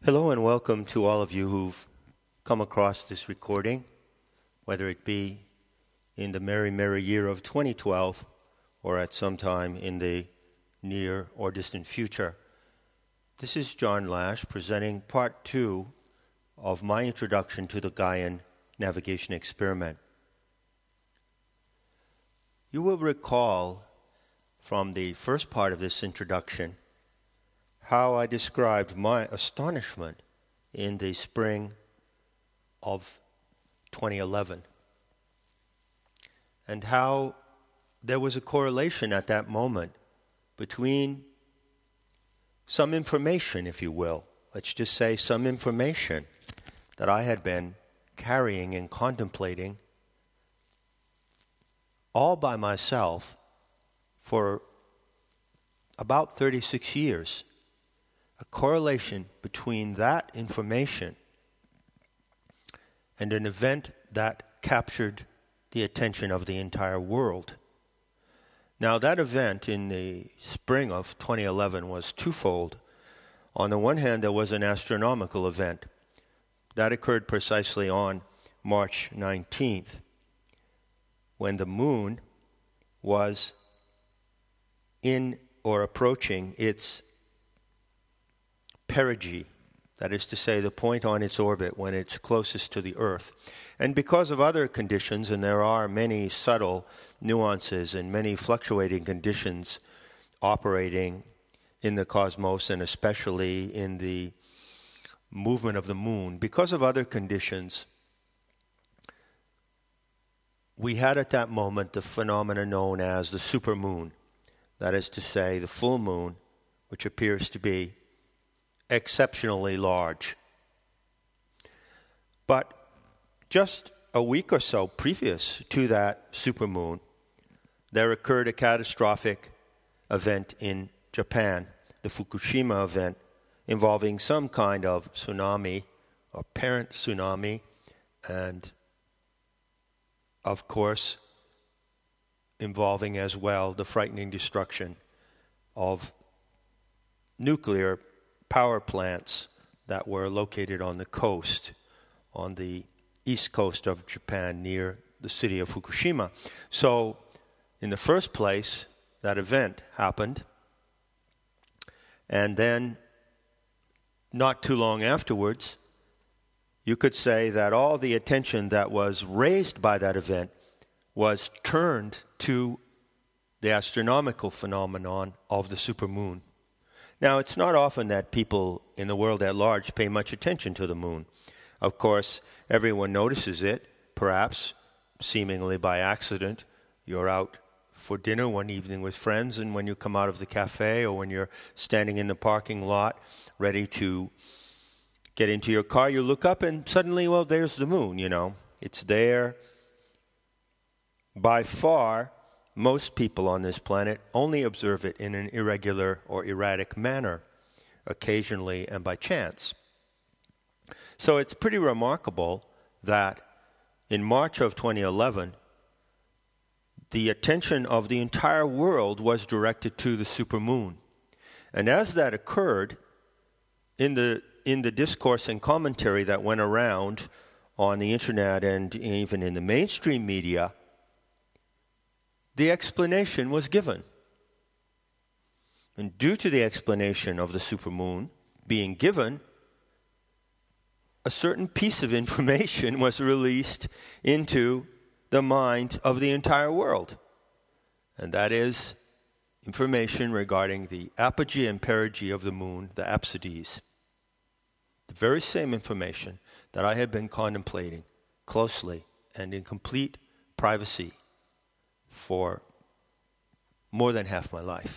Hello and welcome to all of you who've come across this recording, whether it be in the merry, merry year of 2012 or at some time in the near or distant future. This is John Lash presenting part 2 of my introduction to the Gaian navigation experiment. You will recall from the first part of this introduction how I described my astonishment in the spring of 2011, and how there was a correlation at that moment between some information, if you will, let's just say some information that I had been carrying and contemplating all by myself for about 36 years. A correlation between that information and an event that captured the attention of the entire world. Now, that event in the spring of 2011 was twofold. On the one hand, there was an astronomical event that occurred precisely on March 19th, when the moon was in or approaching its perigee, that is to say, the point on its orbit when it's closest to the Earth. And because of other conditions, and there are many subtle nuances and many fluctuating conditions operating in the cosmos, and especially in the movement of the moon, because of other conditions, we had at that moment the phenomena known as the supermoon, that is to say, the full moon, which appears to be exceptionally large. But just a week or so previous to that supermoon, there occurred a catastrophic event in Japan, the Fukushima event, involving some kind of tsunami, apparent tsunami, and of course involving as well the frightening destruction of nuclear power plants that were located on the coast, on the east coast of Japan near the city of Fukushima. So, in the first place, that event happened, and then not too long afterwards, you could say that all the attention that was raised by that event was turned to the astronomical phenomenon of the supermoon. Now, it's not often that people in the world at large pay much attention to the moon. Of course, everyone notices it, perhaps seemingly by accident. You're out for dinner one evening with friends, and when you come out of the cafe or when you're standing in the parking lot ready to get into your car, you look up and suddenly, well, there's the moon, you know. It's there. By far, most people on this planet only observe it in an irregular or erratic manner, occasionally and by chance. So it's pretty remarkable that in March of 2011, the attention of the entire world was directed to the supermoon. And as that occurred, in the discourse and commentary that went around on the internet and even in the mainstream media, the explanation was given. And due to the explanation of the supermoon being given, a certain piece of information was released into the mind of the entire world. And that is information regarding the apogee and perigee of the moon, the apsides. The very same information that I had been contemplating closely and in complete privacy for more than half my life.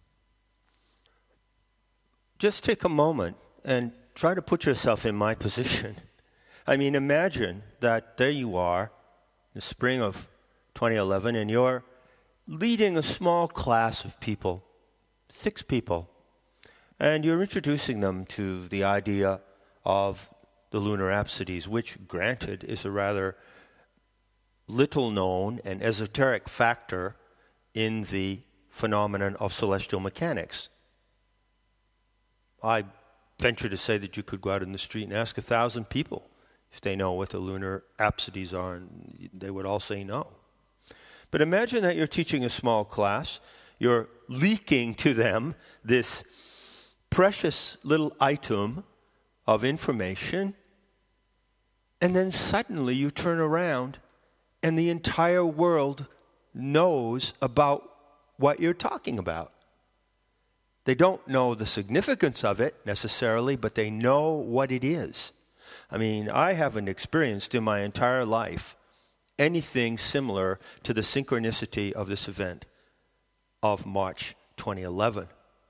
Just take a moment and try to put yourself in my position. I mean, imagine that there you are in the spring of 2011 and you're leading a small class of people, 6 people, and you're introducing them to the idea of the lunar apsides, which, granted, is a rather little known and esoteric factor in the phenomenon of celestial mechanics. I venture to say that you could go out in the street and ask 1,000 people if they know what the lunar apsides are, and they would all say no. But imagine that you're teaching a small class. You're leaking to them this precious little item of information, and then suddenly you turn around and the entire world knows about what you're talking about. They don't know the significance of it necessarily, but they know what it is. I mean, I haven't experienced in my entire life anything similar to the synchronicity of this event of March 2011.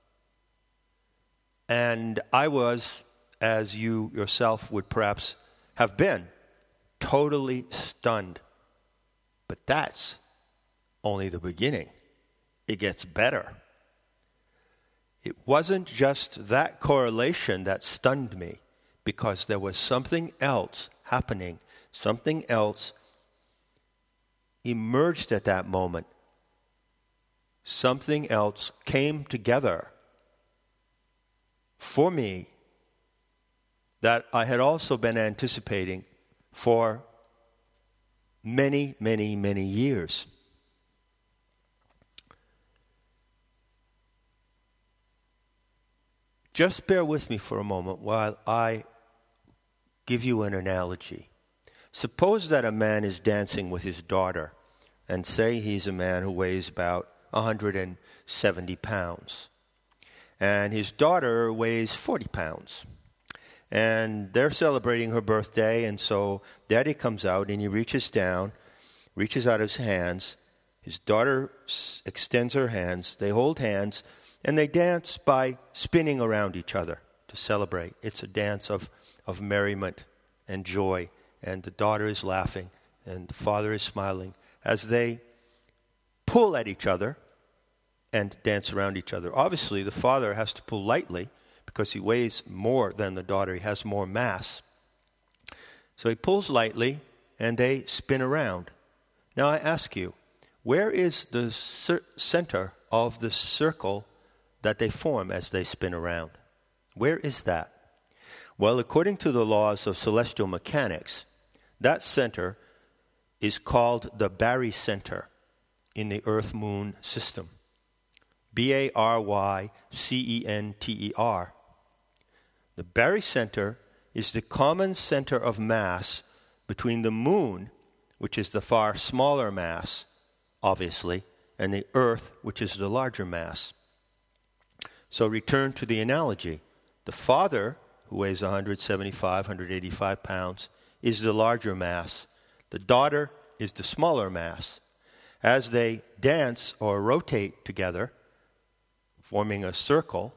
And I was, as you yourself would perhaps have been, totally stunned. But that's only the beginning. It gets better. It wasn't just that correlation that stunned me, because there was something else happening, something else emerged at that moment. Something else came together for me that I had also been anticipating for many, many, many years. Just bear with me for a moment while I give you an analogy. Suppose that a man is dancing with his daughter, and say he's a man who weighs about 170 pounds. And his daughter weighs 40 pounds. And they're celebrating her birthday, and so Daddy comes out and he reaches down, reaches out his hands. His daughter extends her hands. They hold hands, and they dance by spinning around each other to celebrate. It's a dance of merriment and joy, and the daughter is laughing, and the father is smiling as they pull at each other and dance around each other. Obviously, the father has to pull lightly because he weighs more than the daughter. He has more mass. So he pulls lightly, and they spin around. Now I ask you, where is the center of the circle that they form as they spin around? Where is that? Well, according to the laws of celestial mechanics, that center is called the barycenter in the Earth-Moon system. Barycenter. The barycenter is the common center of mass between the moon, which is the far smaller mass, obviously, and the Earth, which is the larger mass. So return to the analogy. The father, who weighs 175, 185 pounds, is the larger mass. The daughter is the smaller mass. As they dance or rotate together, forming a circle,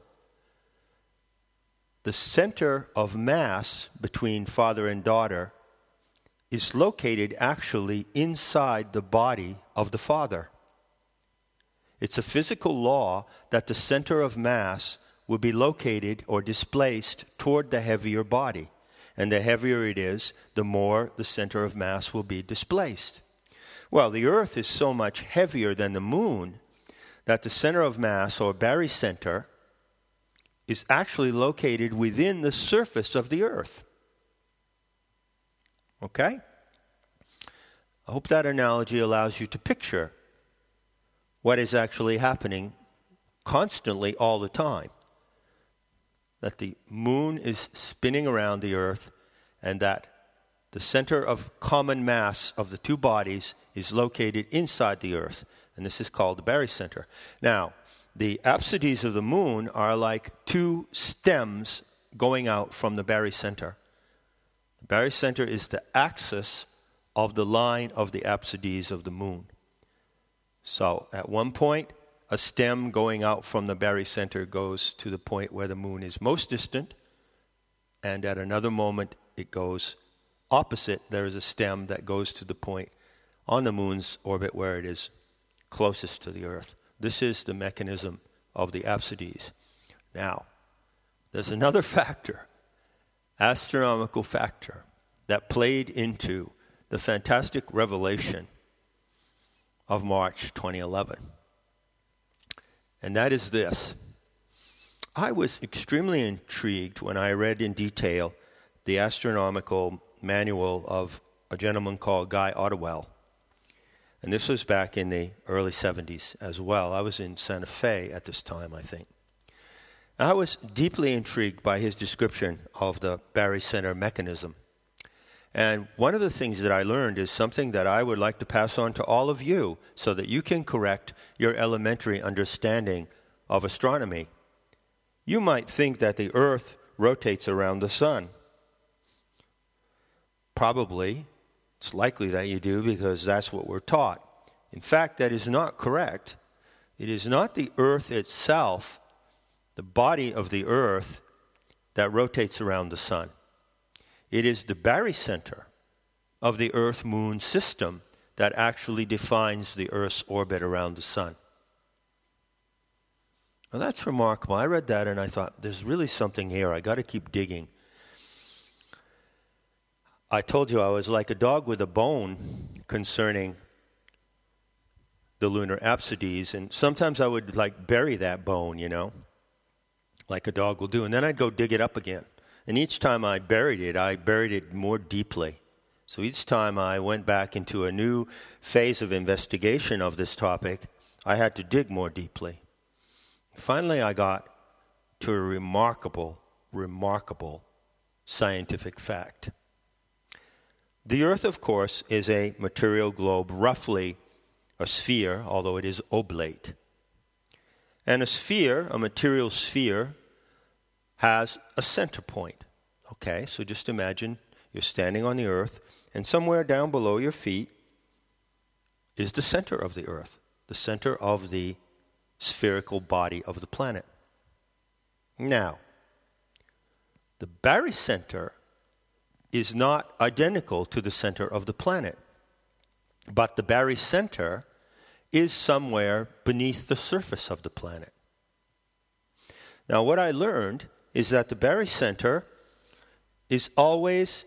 the center of mass between father and daughter is located actually inside the body of the father. It's a physical law that the center of mass will be located or displaced toward the heavier body. And the heavier it is, the more the center of mass will be displaced. Well, the Earth is so much heavier than the moon that the center of mass, or barycenter, is actually located within the surface of the Earth. Okay? I hope that analogy allows you to picture what is actually happening constantly all the time. That the moon is spinning around the Earth, and that the center of common mass of the two bodies is located inside the Earth, and this is called the barycenter. Now, the apsides of the moon are like two stems going out from the barycenter. The barycenter is the axis of the line of the apsides of the moon. So, at one point, a stem going out from the barycenter goes to the point where the moon is most distant, and at another moment it goes opposite. There is a stem that goes to the point on the moon's orbit where it is closest to the Earth. This is the mechanism of the apsides. Now, there's another factor, astronomical factor, that played into the fantastic revelation of March 2011. And that is this. I was extremely intrigued when I read in detail the astronomical manual of a gentleman called Guy Ottewell. And this was back in the early 70s as well. I was in Santa Fe at this time, I think. I was deeply intrigued by his description of the barycenter mechanism. And one of the things that I learned is something that I would like to pass on to all of you so that you can correct your elementary understanding of astronomy. You might think that the Earth rotates around the sun. Probably, it's likely that you do because that's what we're taught. In fact, that is not correct. It is not the Earth itself, the body of the Earth, that rotates around the sun. It is the barycenter of the Earth-Moon system that actually defines the Earth's orbit around the sun. Now that's remarkable. I read that and I thought, there's really something here. I got to keep digging. I told you I was like a dog with a bone concerning the lunar apsides, and sometimes I would bury that bone, like a dog will do, and then I'd go dig it up again. And each time I buried it more deeply. So each time I went back into a new phase of investigation of this topic, I had to dig more deeply. Finally, I got to a remarkable scientific fact. The Earth, of course, is a material globe, roughly a sphere, although it is oblate. And a material sphere, has a center point. Okay, so just imagine you're standing on the Earth, and somewhere down below your feet is the center of the Earth, the center of the spherical body of the planet. Now, the barycenter is not identical to the center of the planet, but the barycenter is somewhere beneath the surface of the planet. Now, what I learned is that the barycenter is always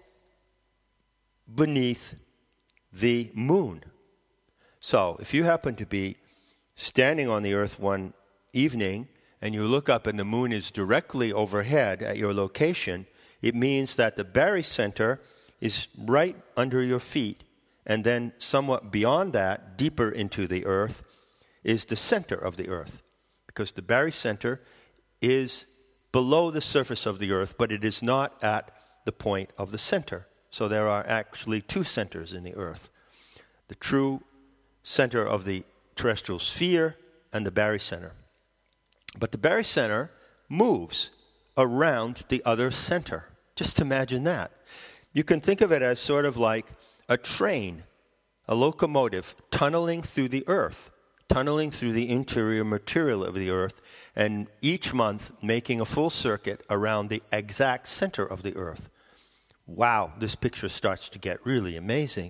beneath the moon. So, if you happen to be standing on the Earth one evening and you look up and the moon is directly overhead at your location, it means that the barycenter is right under your feet, and then somewhat beyond that, deeper into the Earth, is the center of the Earth, because the barycenter is below the surface of the Earth, but it is not at the point of the center. So there are actually two centers in the Earth: the true center of the terrestrial sphere and the barycenter. But the barycenter moves around the other center. Just imagine that. You can think of it as sort of like a train, a locomotive tunneling through the Earth, tunneling through the interior material of the Earth, and each month making a full circuit around the exact center of the Earth. Wow, this picture starts to get really amazing.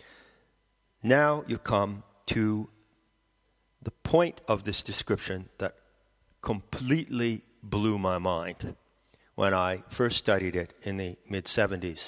Now you come to the point of this description that completely blew my mind when I first studied it in the mid-70s.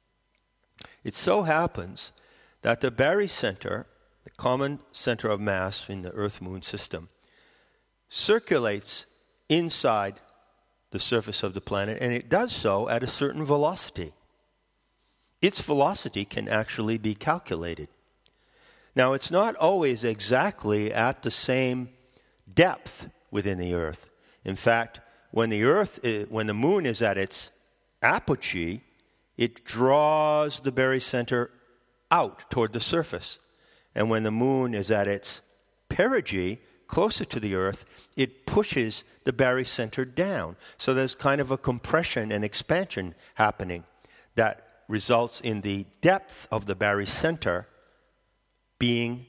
It so happens that the barycenter, the common center of mass in the Earth-Moon system, circulates inside the surface of the planet, and it does so at a certain velocity. Its velocity can actually be calculated. Now, it's not always exactly at the same depth within the Earth. In fact, when the moon is at its apogee, it draws the barycenter out toward the surface. And when the moon is at its perigee, closer to the Earth, it pushes the barycenter down. So there's kind of a compression and expansion happening that results in the depth of the barycenter being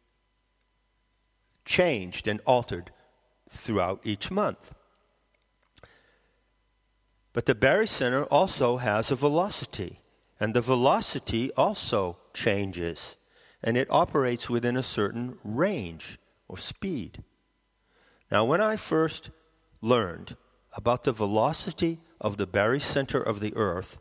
changed and altered throughout each month. But the barycenter also has a velocity, and the velocity also changes, and it operates within a certain range or speed. Now, when I first learned about the velocity of the barycenter of the Earth,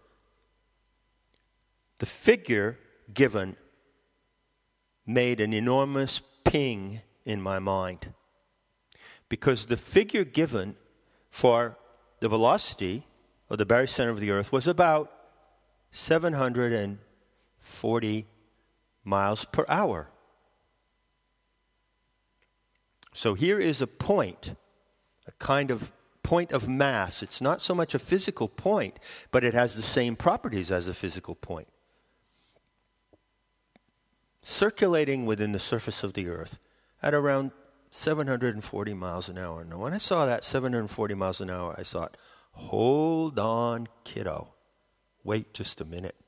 the figure given made an enormous ping in my mind, because the figure given for the velocity of the barycenter of the Earth was about 740 miles per hour. So here is a point, a kind of point of mass. It's not so much a physical point, but it has the same properties as a physical point, circulating within the surface of the Earth at around 740 miles an hour. Now, when I saw that 740 miles an hour, I thought, hold on, kiddo. Wait just a minute.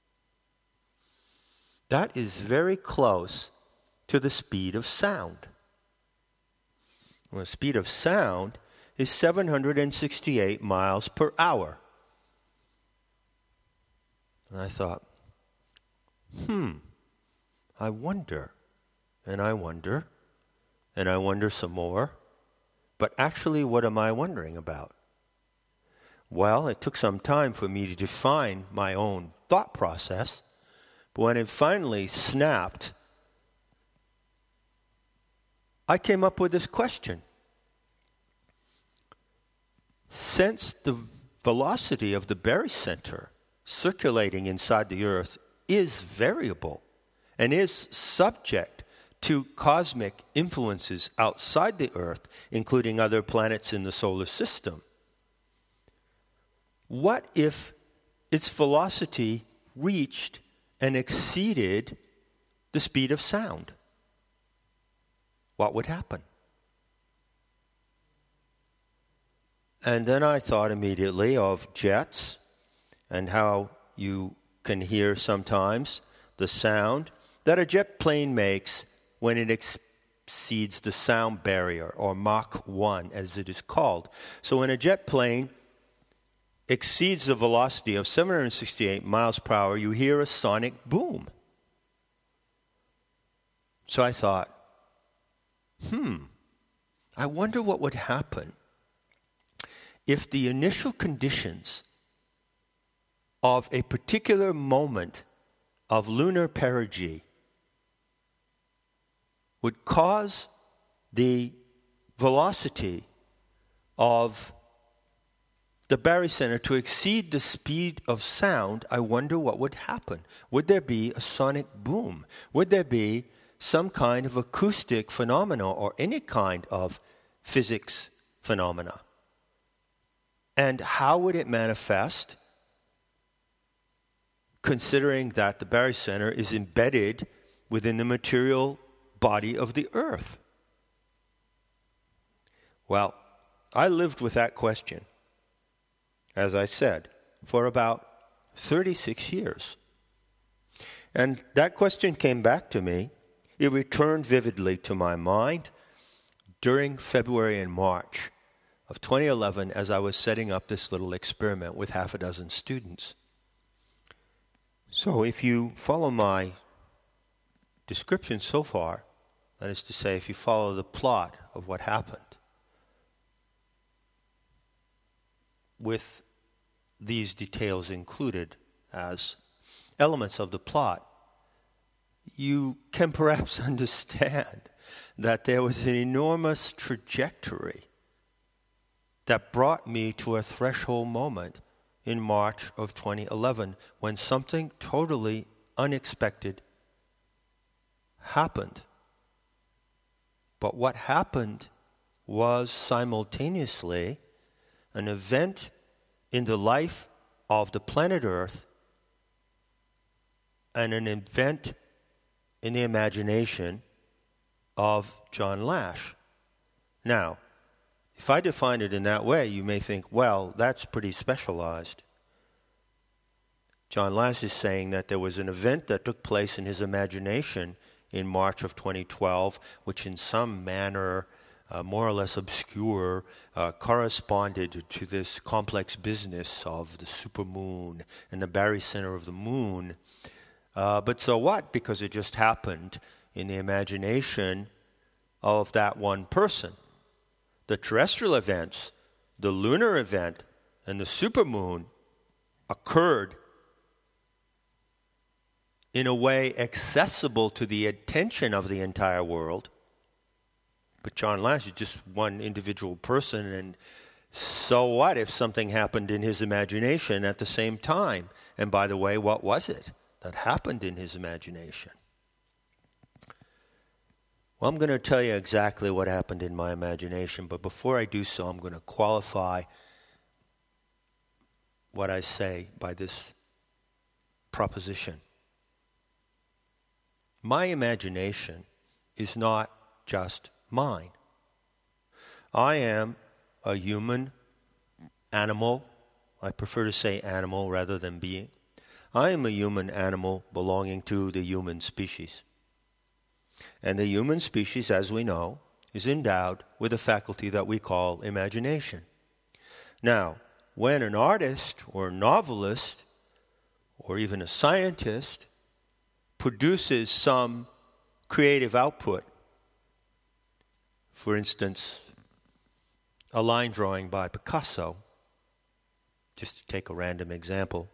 That is very close to the speed of sound. Well, the speed of sound is 768 miles per hour. And I thought, I wonder, and I wonder, and I wonder some more. But actually, what am I wondering about? Well, it took some time for me to define my own thought process. But when it finally snapped, I came up with this question. Since the velocity of the barycenter circulating inside the Earth is variable and is subject to cosmic influences outside the Earth, including other planets in the solar system, what if its velocity reached and exceeded the speed of sound? What would happen? And then I thought immediately of jets and how you can hear sometimes the sound that a jet plane makes when it exceeds the sound barrier, or Mach 1 as it is called. So when a jet plane exceeds the velocity of 768 miles per hour, you hear a sonic boom. So I thought, I wonder what would happen if the initial conditions of a particular moment of lunar perigee would cause the velocity of the barycenter to exceed the speed of sound. I wonder what would happen. Would there be a sonic boom? Would there be some kind of acoustic phenomena or any kind of physics phenomena? And how would it manifest, considering that the barycenter is embedded within the material body of the Earth? Well, I lived with that question, as I said, for about 36 years. And that question came back to me. It returned vividly to my mind during February and March of 2011 as I was setting up this little experiment with half a dozen students. So if you follow my description so far, that is to say, if you follow the plot of what happened, with these details included as elements of the plot, you can perhaps understand that there was an enormous trajectory that brought me to a threshold moment in March of 2011 when something totally unexpected happened. But what happened was simultaneously an event in the life of the planet Earth and an event in the imagination of John Lash. Now, if I define it in that way, you may think, well, that's pretty specialized. John Lash is saying that there was an event that took place in his imagination in March of 2012, which in some manner, more or less obscure, corresponded to this complex business of the supermoon and the barycenter of the moon. But so what? Because it just happened in the imagination of that one person. The terrestrial events, the lunar event, and the supermoon occurred in a way accessible to the attention of the entire world. But John Lash is just one individual person, and So what if something happened in his imagination at the same time? And by the way, what was it that happened in his imagination? Well, I'm going to tell you exactly what happened in my imagination, but before I do so, I'm going to qualify what I say by this proposition. My imagination is not just mine. I am a human animal. I prefer to say animal rather than being. I am a human animal belonging to the human species. And the human species, as we know, is endowed with a faculty that we call imagination. Now, when an artist or novelist or even a scientist produces some creative output, for instance, a line drawing by Picasso, just to take a random example,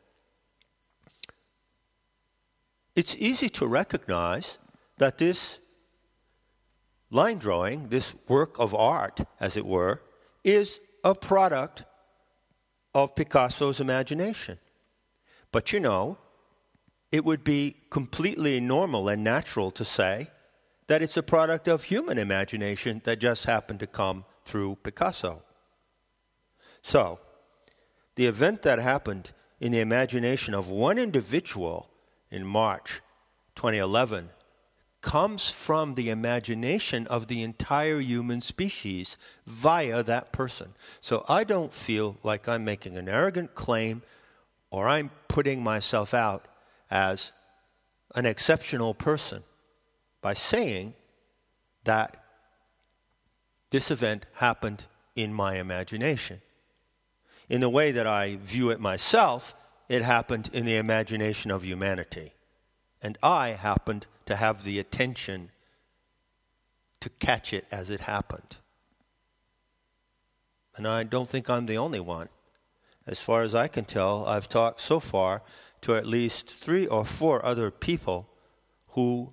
it's easy to recognize that this line drawing, this work of art, as it were, is a product of Picasso's imagination. But it would be completely normal and natural to say that it's a product of human imagination that just happened to come through Picasso. So, the event that happened in the imagination of one individual in March 2011 comes from the imagination of the entire human species via that person. So I don't feel like I'm making an arrogant claim or I'm putting myself out as an exceptional person by saying that this event happened in my imagination. In the way that I view it myself, it happened in the imagination of humanity. And I happened to have the attention to catch it as it happened. And I don't think I'm the only one. As far as I can tell, I've talked so far to at least 3 or 4 other people who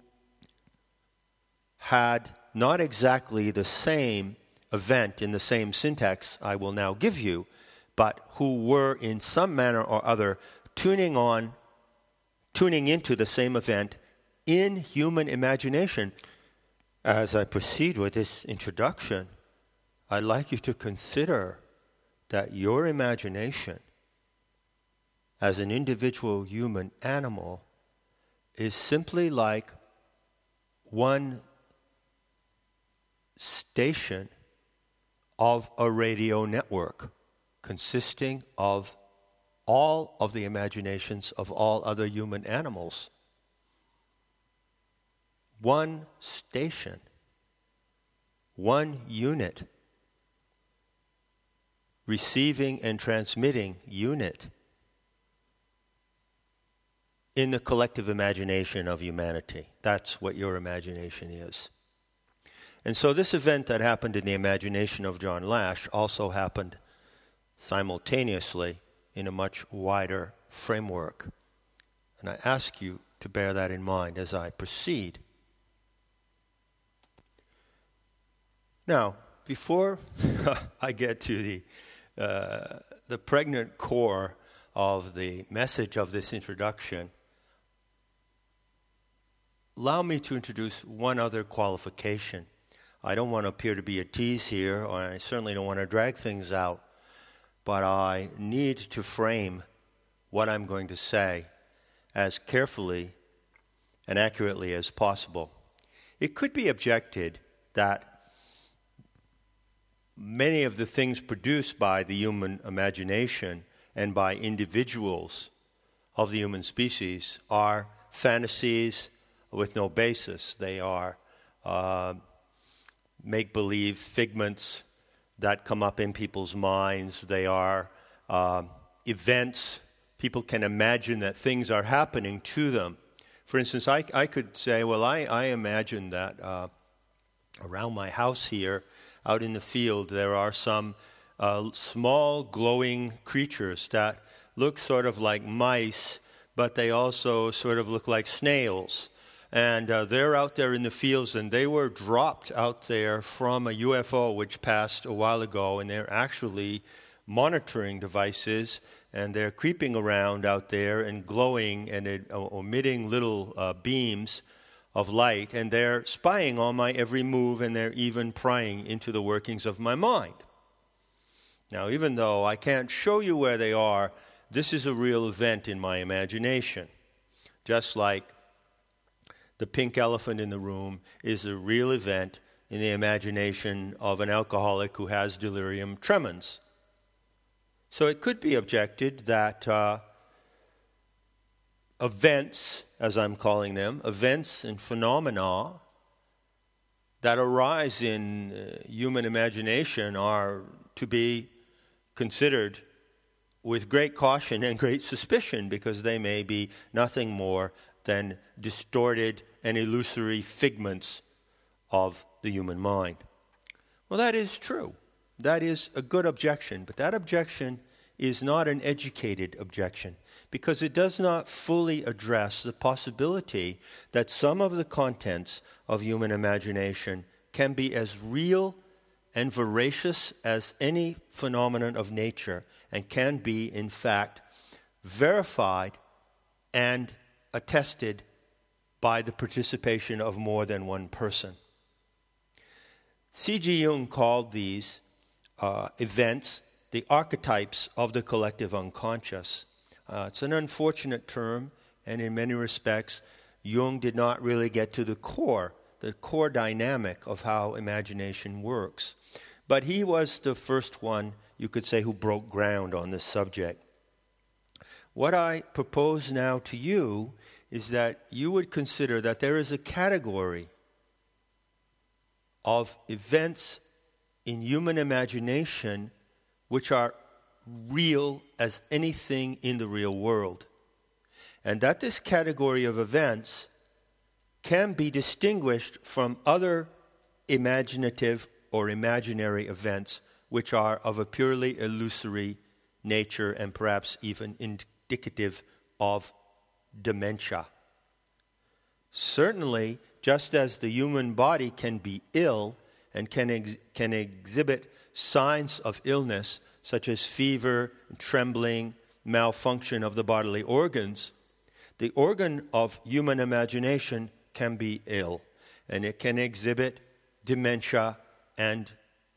had not exactly the same event in the same syntax I will now give you, but who were in some manner or other tuning into the same event in human imagination. As I proceed with this introduction, I'd like you to consider that your imagination as an individual human animal is simply like one station of a radio network consisting of all of the imaginations of all other human animals. One station, one unit, receiving and transmitting unit in the collective imagination of humanity. That's what your imagination is. And so this event that happened in the imagination of John Lash also happened simultaneously in a much wider framework. And I ask you to bear that in mind as I proceed. Now, before I get to the pregnant core of the message of this introduction, allow me to introduce one other qualification. I don't want to appear to be a tease here, or I certainly don't want to drag things out, but I need to frame what I'm going to say as carefully and accurately as possible. It could be objected that many of the things produced by the human imagination and by individuals of the human species are fantasies with no basis. They are make-believe figments that come up in people's minds. They are events. People can imagine that things are happening to them. For instance, I could say, well, I imagine that around my house here, out in the field, there are some small glowing creatures that look sort of like mice, but they also sort of look like snails. And they're out there in the fields, and they were dropped out there from a UFO which passed a while ago, and they're actually monitoring devices, and they're creeping around out there and glowing and emitting little beams of light, and they're spying on my every move, and they're even prying into the workings of my mind. Now, even though I can't show you where they are, this is a real event in my imagination. Just like the pink elephant in the room is a real event in the imagination of an alcoholic who has delirium tremens. So it could be objected that events, as I'm calling them, events and phenomena that arise in human imagination are to be considered with great caution and great suspicion, because they may be nothing more than distorted and illusory figments of the human mind. Well, that is true. That is a good objection, but that objection is not an educated objection, because it does not fully address the possibility that some of the contents of human imagination can be as real and veracious as any phenomenon of nature, and can be, in fact, verified and attested by the participation of more than one person. C.G. Jung called these events the archetypes of the collective unconscious. It's an unfortunate term, and in many respects, Jung did not really get to the core dynamic of how imagination works. But he was the first one, you could say, who broke ground on this subject. What I propose now to you is that you would consider that there is a category of events in human imagination which are real as anything in the real world. And that this category of events can be distinguished from other imaginative or imaginary events which are of a purely illusory nature and perhaps even indicative of dementia. Certainly, just as the human body can be ill and can exhibit signs of illness, such as fever, trembling, malfunction of the bodily organs, the organ of human imagination can be ill, and it can exhibit dementia and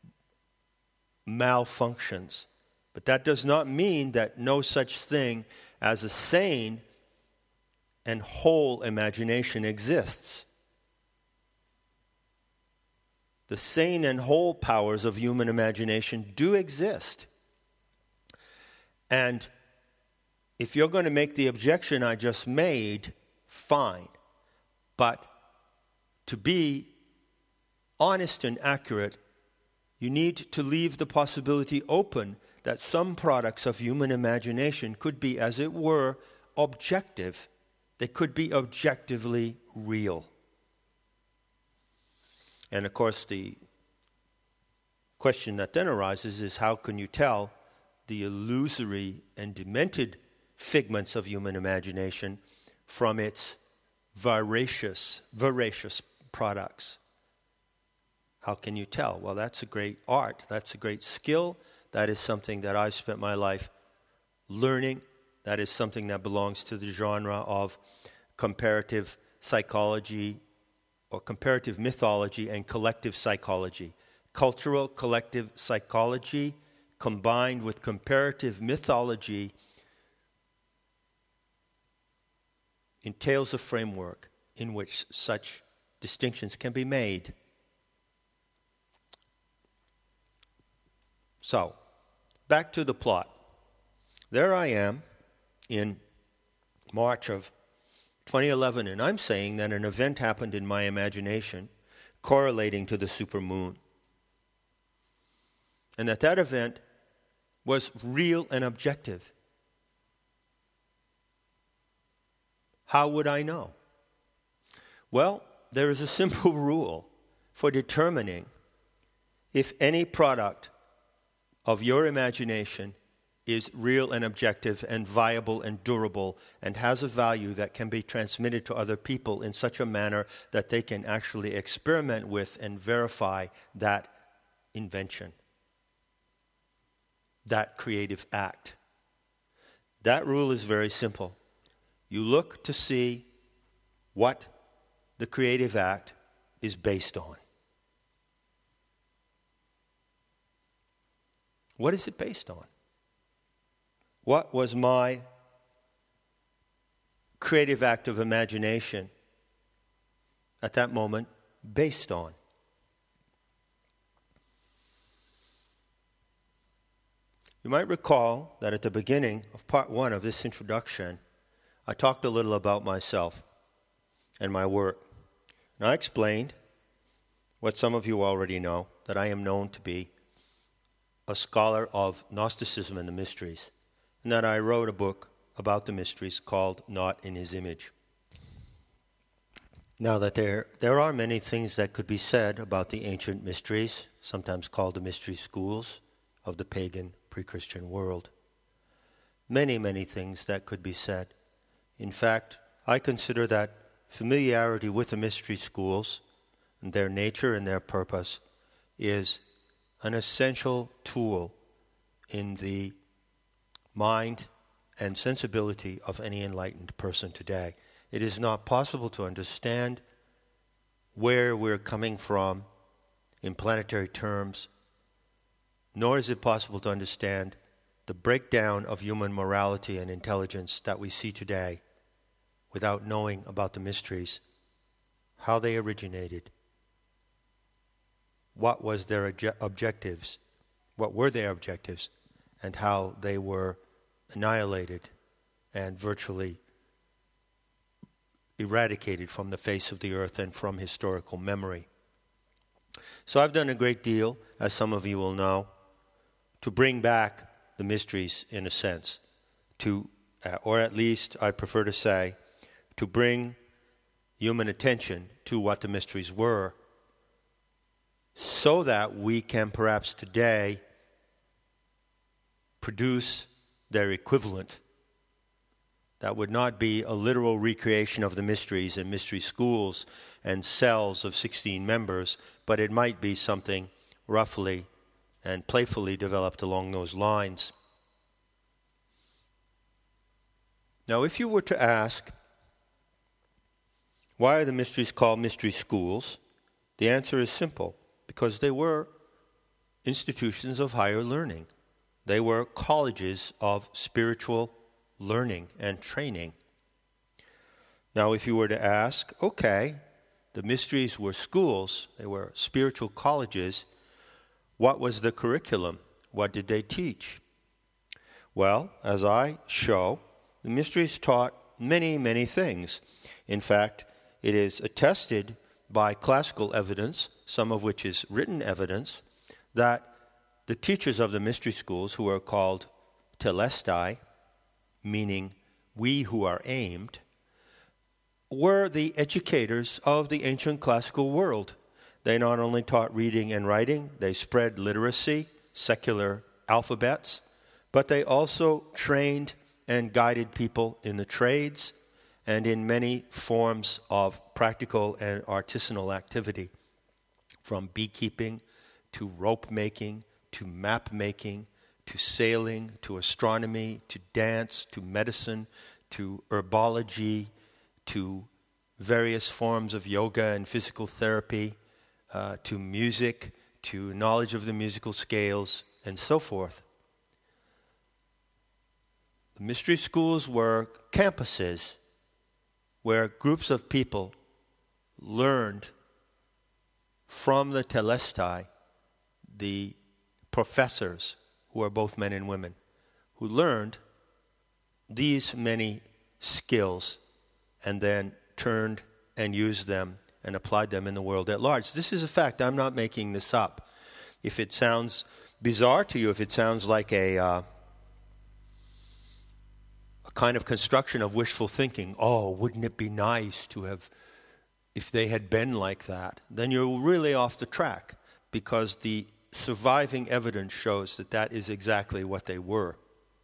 malfunctions. But that does not mean that no such thing as a sane and whole imagination exists. The sane and whole powers of human imagination do exist. And if you're going to make the objection I just made, fine. But to be honest and accurate, you need to leave the possibility open that some products of human imagination could be, as it were, objective. They could be objectively real. And of course, the question that then arises is, how can you tell the illusory and demented figments of human imagination from its voracious products? How can you tell? Well, that's a great art. That's a great skill. That is something that I've spent my life learning. That is something that belongs to the genre of comparative psychology or comparative mythology and collective psychology. Cultural collective psychology combined with comparative mythology entails a framework in which such distinctions can be made. So, back to the plot. There I am in March of 2011, and I'm saying that an event happened in my imagination correlating to the supermoon. And that event was real and objective. How would I know? Well, there is a simple rule for determining if any product of your imagination is real and objective and viable and durable and has a value that can be transmitted to other people in such a manner that they can actually experiment with and verify that invention, that creative act. That rule is very simple. You look to see what the creative act is based on. What is it based on? What was my creative act of imagination at that moment based on? You might recall that at the beginning of part 1 of this introduction, I talked a little about myself and my work. And I explained what some of you already know, that I am known to be a scholar of Gnosticism and the mysteries, and that I wrote a book about the mysteries called Not in His Image. Now that there are many things that could be said about the ancient mysteries, sometimes called the mystery schools of the pagan pre-Christian world. Many, many things that could be said. In fact, I consider that familiarity with the mystery schools and their nature and their purpose is an essential tool in the mind and sensibility of any enlightened person today. It is not possible to understand where we're coming from in planetary terms, nor is it possible to understand the breakdown of human morality and intelligence that we see today without knowing about the mysteries, how they originated, what was their objectives, what were their objectives, and how they were annihilated and virtually eradicated from the face of the earth and from historical memory. So I've done a great deal, as some of you will know, to bring back the mysteries in a sense, or at least I prefer to say, to bring human attention to what the mysteries were, so that we can perhaps today produce their equivalent. That would not be a literal recreation of the mysteries and mystery schools and cells of 16 members, but it might be something roughly and playfully developed along those lines. Now, if you were to ask, why are the mysteries called mystery schools? The answer is simple, because they were institutions of higher learning. They were colleges of spiritual learning and training. Now, if you were to ask, okay, the mysteries were schools, they were spiritual colleges, what was the curriculum? What did they teach? Well, as I show, the mysteries taught many, many things. In fact, it is attested by classical evidence, some of which is written evidence, that the teachers of the mystery schools, who are called telestai, meaning we who are aimed, were the educators of the ancient classical world. They not only taught reading and writing, they spread literacy, secular alphabets, but they also trained and guided people in the trades and in many forms of practical and artisanal activity, from beekeeping to rope making to map making to sailing to astronomy to dance to medicine to herbology to various forms of yoga and physical therapy, to music, to knowledge of the musical scales, and so forth. The mystery schools were campuses where groups of people learned from the telestai, the professors, who are both men and women, who learned these many skills and then turned and used them and applied them in the world at large. This is a fact. I'm not making this up. If it sounds bizarre to you, if it sounds like a kind of construction of wishful thinking, oh, wouldn't it be nice to have, if they had been like that, then you're really off the track, because the surviving evidence shows that that is exactly what they were.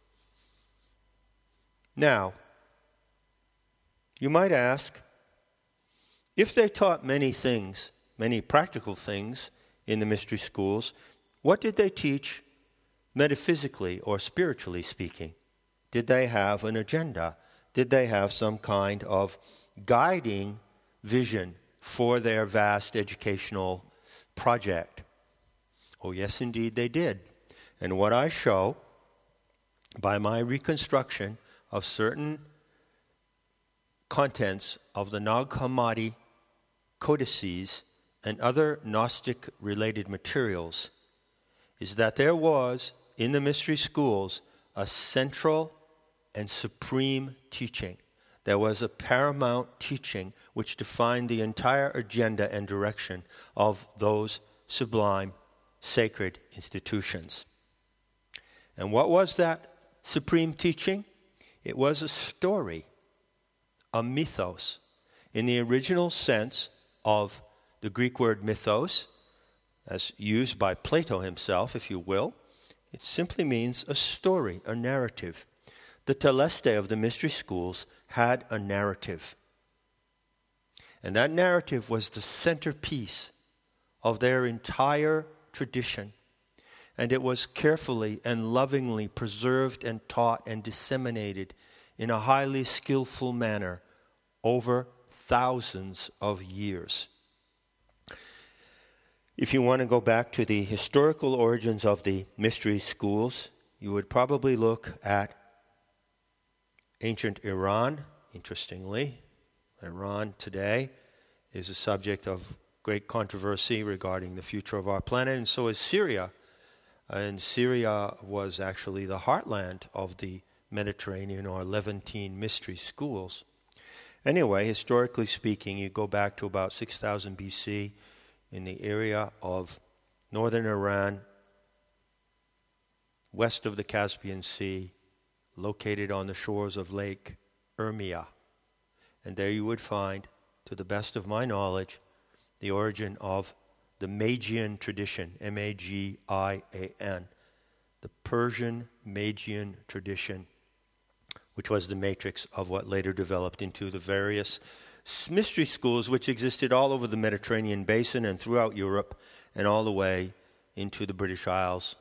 Now, you might ask, if they taught many things, many practical things in the mystery schools, what did they teach metaphysically or spiritually speaking? Did they have an agenda? Did they have some kind of guiding vision for their vast educational project? Oh, yes, indeed they did. And what I show by my reconstruction of certain contents of the Nag Hammadi codices and other Gnostic-related materials is that there was, in the mystery schools, a central and supreme teaching. There was a paramount teaching which defined the entire agenda and direction of those sublime, sacred institutions. And what was that supreme teaching? It was a story, a mythos, in the original sense of the Greek word mythos, as used by Plato himself, if you will. It simply means a story, a narrative. The teleste of the mystery schools had a narrative. And that narrative was the centerpiece of their entire tradition. And it was carefully and lovingly preserved and taught and disseminated in a highly skillful manner over thousands of years. If you want to go back to the historical origins of the mystery schools, you would probably look at ancient Iran. Interestingly, Iran today is a subject of great controversy regarding the future of our planet, and so is Syria. And Syria was actually the heartland of the Mediterranean or Levantine mystery schools. Anyway, historically speaking, you go back to about 6000 BC in the area of northern Iran, west of the Caspian Sea, located on the shores of Lake Urmia. And there you would find, to the best of my knowledge, the origin of the Magian tradition, M-A-G-I-A-N, the Persian Magian tradition, which was the matrix of what later developed into the various mystery schools which existed all over the Mediterranean basin and throughout Europe and all the way into the British Isles,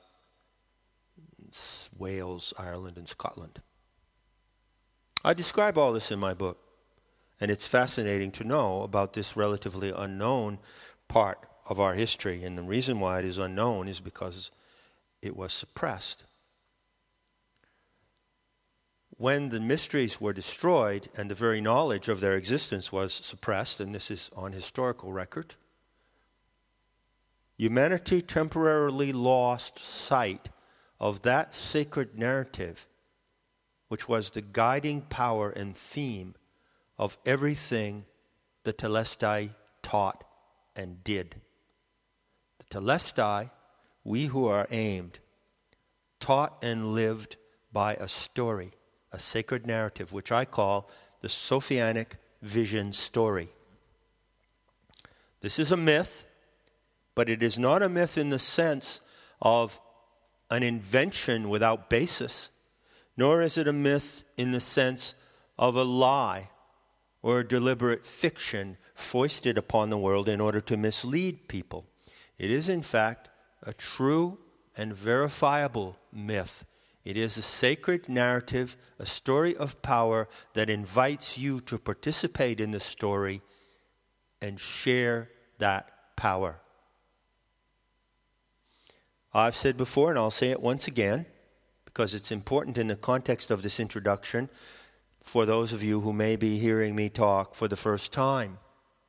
Wales, Ireland, and Scotland. I describe all this in my book, and it's fascinating to know about this relatively unknown part of our history, and the reason why it is unknown is because it was suppressed. When the mysteries were destroyed and the very knowledge of their existence was suppressed, and this is on historical record, humanity temporarily lost sight of that sacred narrative which was the guiding power and theme of everything the Telestai taught and did. The Telestai, we who are aimed, taught and lived by a story, a sacred narrative, which I call the Sophianic vision story. This is a myth, but it is not a myth in the sense of an invention without basis, nor is it a myth in the sense of a lie or a deliberate fiction foisted upon the world in order to mislead people. It is, in fact, a true and verifiable myth. It is a sacred narrative, a story of power that invites you to participate in the story and share that power. I've said before, and I'll say it once again, because it's important in the context of this introduction for those of you who may be hearing me talk for the first time.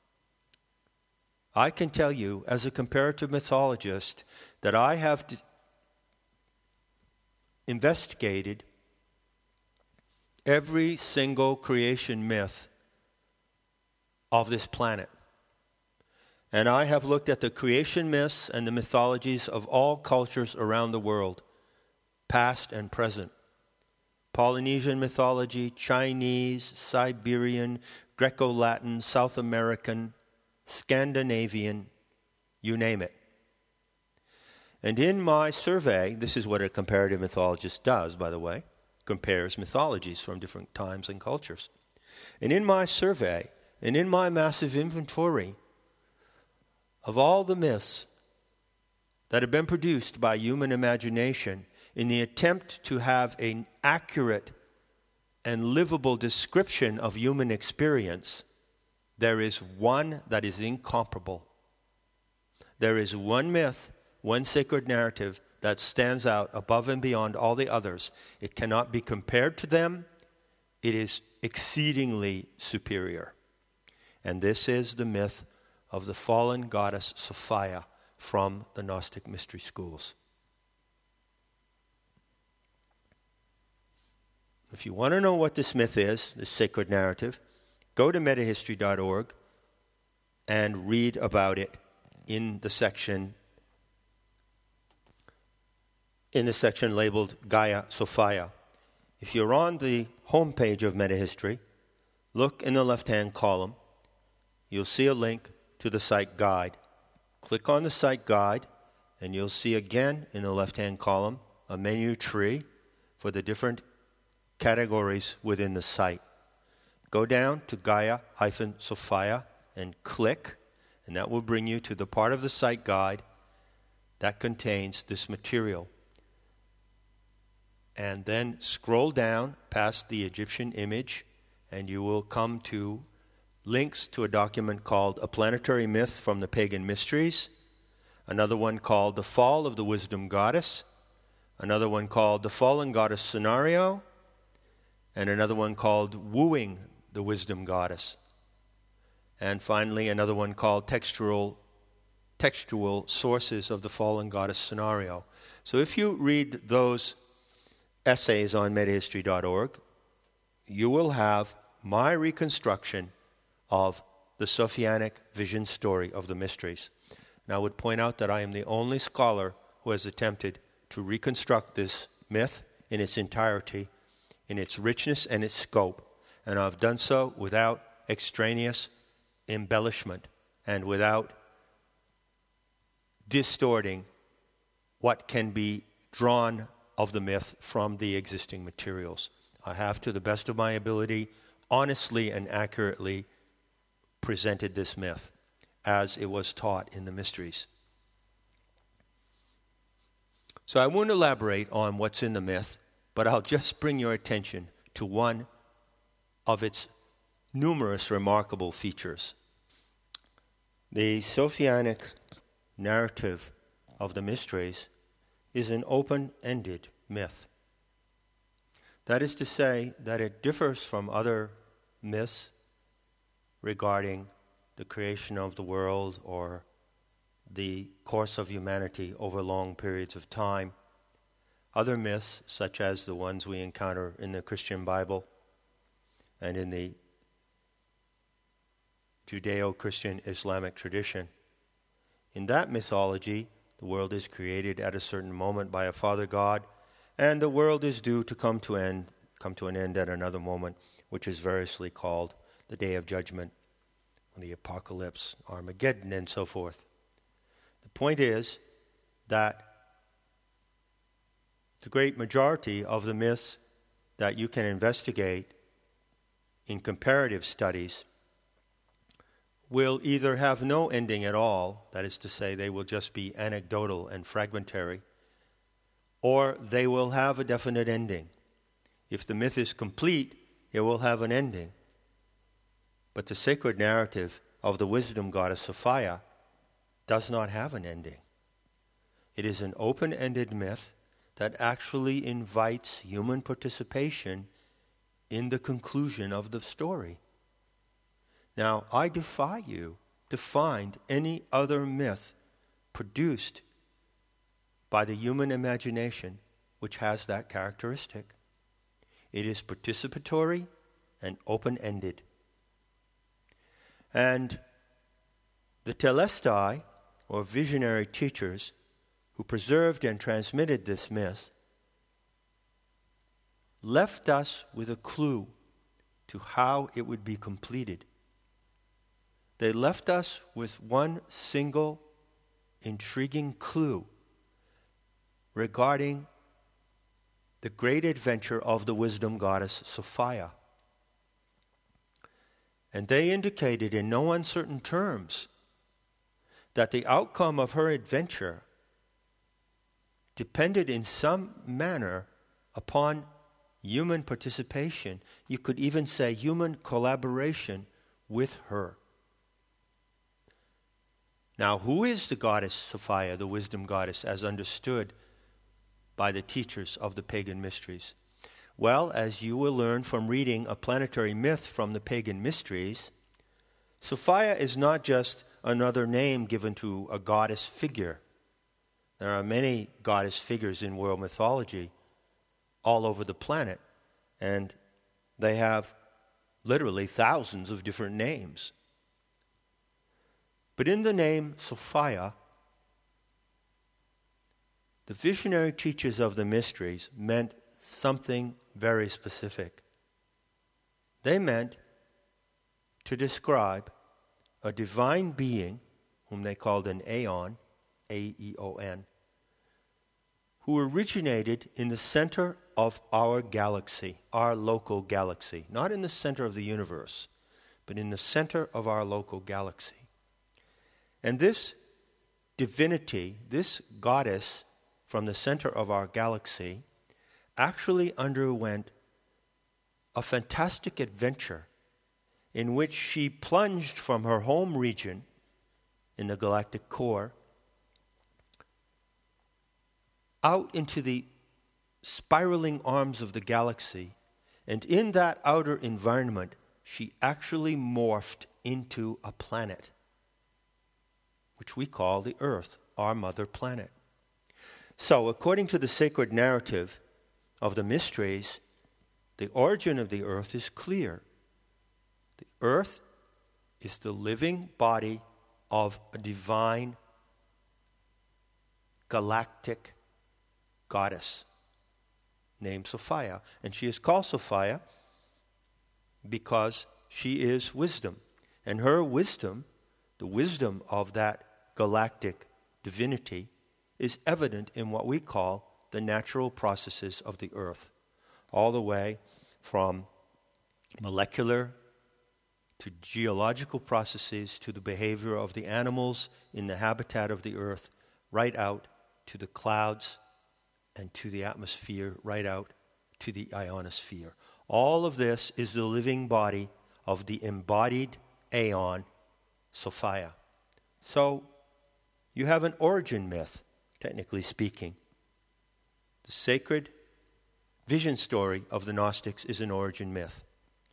I can tell you, as a comparative mythologist, that I have investigated every single creation myth of this planet. And I have looked at the creation myths and the mythologies of all cultures around the world, past and present. Polynesian mythology, Chinese, Siberian, Greco-Latin, South American, Scandinavian, you name it. And in my survey, this is what a comparative mythologist does, by the way. compares mythologies from different times and cultures. And in my survey, and in my massive inventory of all the myths that have been produced by human imagination in the attempt to have an accurate and livable description of human experience, there is one that is incomparable. There is one myth, one sacred narrative that stands out above and beyond all the others. It cannot be compared to them. It is exceedingly superior. And this is the myth of the fallen goddess Sophia from the Gnostic mystery schools. If you want to know what this myth is, this sacred narrative, go to metahistory.org and read about it in the section labeled Gaia Sophia. If you're on the homepage of Metahistory, look in the left-hand column. You'll see a link to the site guide. Click on the site guide, and you'll see again in the left-hand column a menu tree for the different categories within the site. Go down to Gaia-Sophia and click, and that will bring you to the part of the site guide that contains this material. And then scroll down past the Egyptian image, and you will come to links to a document called A Planetary Myth from the Pagan Mysteries, another one called The Fall of the Wisdom Goddess, another one called The Fallen Goddess Scenario, and another one called Wooing the Wisdom Goddess. And finally, another one called Textual Sources of the Fallen Goddess Scenario. So if you read those essays on metahistory.org, you will have my reconstruction of the Sophianic vision story of the mysteries. And I would point out that I am the only scholar who has attempted to reconstruct this myth in its entirety, in its richness and its scope. And I've done so without extraneous embellishment and without distorting what can be drawn of the myth from the existing materials. I have, to the best of my ability, honestly and accurately presented this myth as it was taught in the mysteries. So I won't elaborate on what's in the myth, but I'll just bring your attention to one of its numerous remarkable features. The Sophianic narrative of the mysteries is an open-ended myth. That is to say that it differs from other myths regarding the creation of the world or the course of humanity over long periods of time. Other myths, such as the ones we encounter in the Christian Bible and in the Judeo-Christian Islamic tradition, in that mythology, the world is created at a certain moment by a Father God, and the world is due to come to an end at another moment, which is variously called the Day of Judgment, the Apocalypse, Armageddon, and so forth. The point is that the great majority of the myths that you can investigate in comparative studies will either have no ending at all, that is to say, they will just be anecdotal and fragmentary, or they will have a definite ending. If the myth is complete, it will have an ending. But the sacred narrative of the wisdom goddess Sophia does not have an ending. It is an open-ended myth that actually invites human participation in the conclusion of the story. Now, I defy you to find any other myth produced by the human imagination which has that characteristic. It is participatory and open-ended. And the Telestai, or visionary teachers, who preserved and transmitted this myth, left us with a clue to how it would be completed. They left us with one single intriguing clue regarding the great adventure of the wisdom goddess Sophia. And they indicated in no uncertain terms that the outcome of her adventure depended in some manner upon human participation. You could even say human collaboration with her. Now, who is the goddess Sophia, the wisdom goddess, as understood by the teachers of the pagan mysteries? Well, as you will learn from reading a planetary myth from the pagan mysteries, Sophia is not just another name given to a goddess figure. There are many goddess figures in world mythology all over the planet, and they have literally thousands of different names. But in the name Sophia, the visionary teachers of the mysteries meant something very specific. They meant to describe a divine being, whom they called an Aeon, A-E-O-N, who originated in the center of our galaxy, our local galaxy. Not in the center of the universe, but in the center of our local galaxy. And this divinity, this goddess from the center of our galaxy, actually underwent a fantastic adventure in which she plunged from her home region in the galactic core out into the spiraling arms of the galaxy, and in that outer environment, she actually morphed into a planet, which we call the Earth, our mother planet. So, according to the sacred narrative of the mysteries, the origin of the Earth is clear. The Earth is the living body of a divine galactic goddess named Sophia. And she is called Sophia because she is wisdom. And her wisdom, the wisdom of that galactic divinity, is evident in what we call the natural processes of the earth, all the way from molecular to geological processes to the behavior of the animals in the habitat of the earth, right out to the clouds and to the atmosphere, right out to the ionosphere. All of this is the living body of the embodied Aeon, Sophia. So you have an origin myth, technically speaking. The sacred vision story of the Gnostics is an origin myth.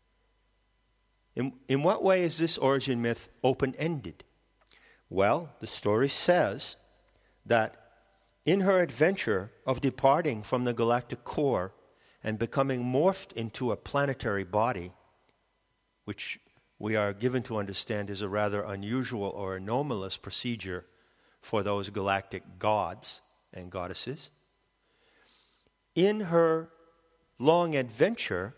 In what way is this origin myth open-ended? Well, the story says that in her adventure of departing from the galactic core and becoming morphed into a planetary body, which we are given to understand is a rather unusual or anomalous procedure for those galactic gods and goddesses, in her long adventure,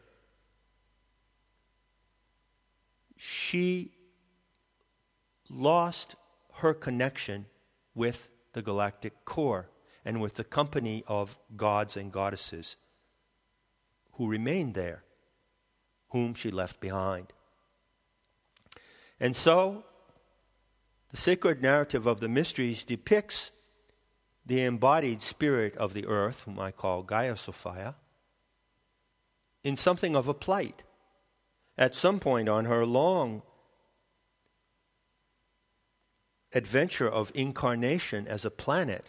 she lost her connection with the galactic core and with the company of gods and goddesses who remained there, whom she left behind. And so, the sacred narrative of the mysteries depicts the embodied spirit of the earth, whom I call Gaia Sophia, in something of a plight. At some point on her long adventure of incarnation as a planet,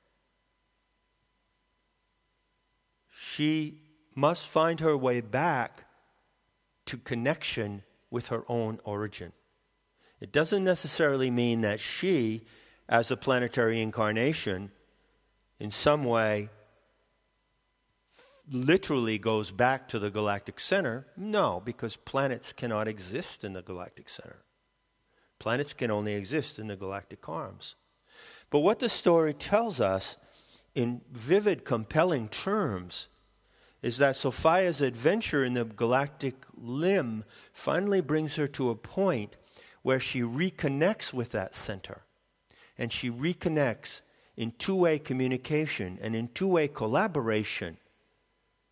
she must find her way back to connection with her own origin. It doesn't necessarily mean that she, as a planetary incarnation, in some way literally goes back to the galactic center. No, because planets cannot exist in the galactic center. Planets can only exist in the galactic arms. But what the story tells us in vivid, compelling terms is that Sophia's adventure in the galactic limb finally brings her to a point where she reconnects with that center. And she reconnects in two-way communication and in two-way collaboration